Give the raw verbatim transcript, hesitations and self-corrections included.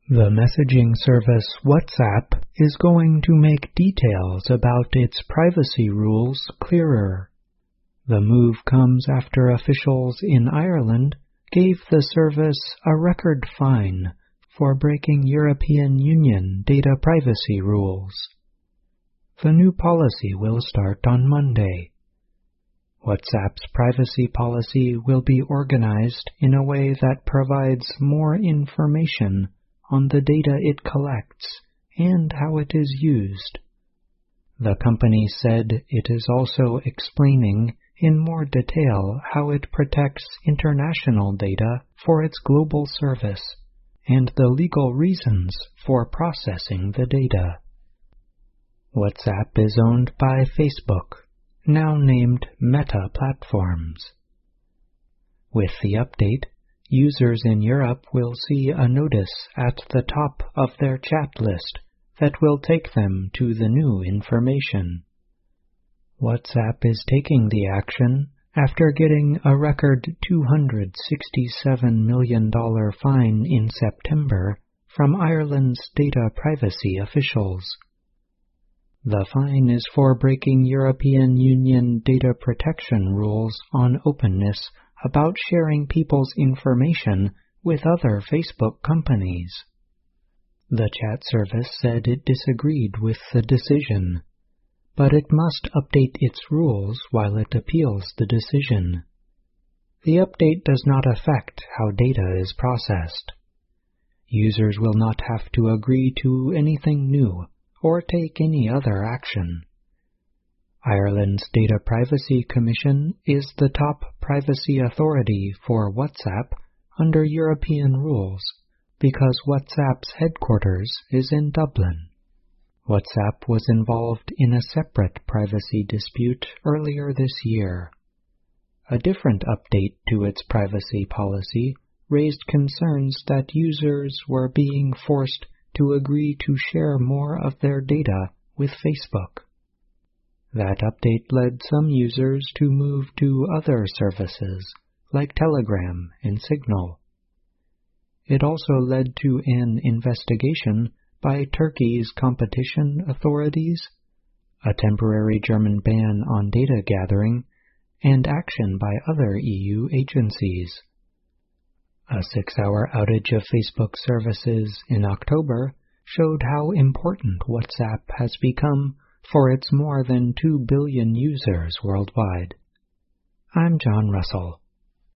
The messaging service WhatsApp is going to make details about its privacy rules clearer. The move comes after officials in Ireland gave the service a record fine for breaking European Union data privacy rules. The new policy will start on Monday. WhatsApp's privacy policy will be organized in a way that provides more information on the data it collects and how it is used. The company said it is also explaining in more detail how it protects international data for its global service and the legal reasons for processing the data. WhatsApp is owned by Facebook, now named Meta Platforms. With the update, users in Europe will see a notice at the top of their chat list that will take them to the new information. WhatsApp is taking the action after getting a record two hundred sixty-seven million dollars fine in September from Ireland's data privacy officials. The fine is for breaking European Union data protection rules on openness about sharing people's information with other Facebook companies. The chat service said it disagreed with the decision, but it must update its rules while it appeals the decision. The update does not affect how data is processed. Users will not have to agree to anything new or take any other action. Ireland's Data Privacy Commission is the top privacy authority for WhatsApp under European rules because WhatsApp's headquarters is in Dublin. WhatsApp was involved in a separate privacy dispute earlier this year. A different update to its privacy policy raised concerns that users were being forced to agree to share more of their data with Facebook. That update led some users to move to other services, like Telegram and Signal. It also led to an investigation by Turkey's competition authorities, a temporary German ban on data gathering, and action by other E U agencies. A six-hour outage of Facebook services in October showed how important WhatsApp has become for its more than two billion users worldwide. I'm John Russell.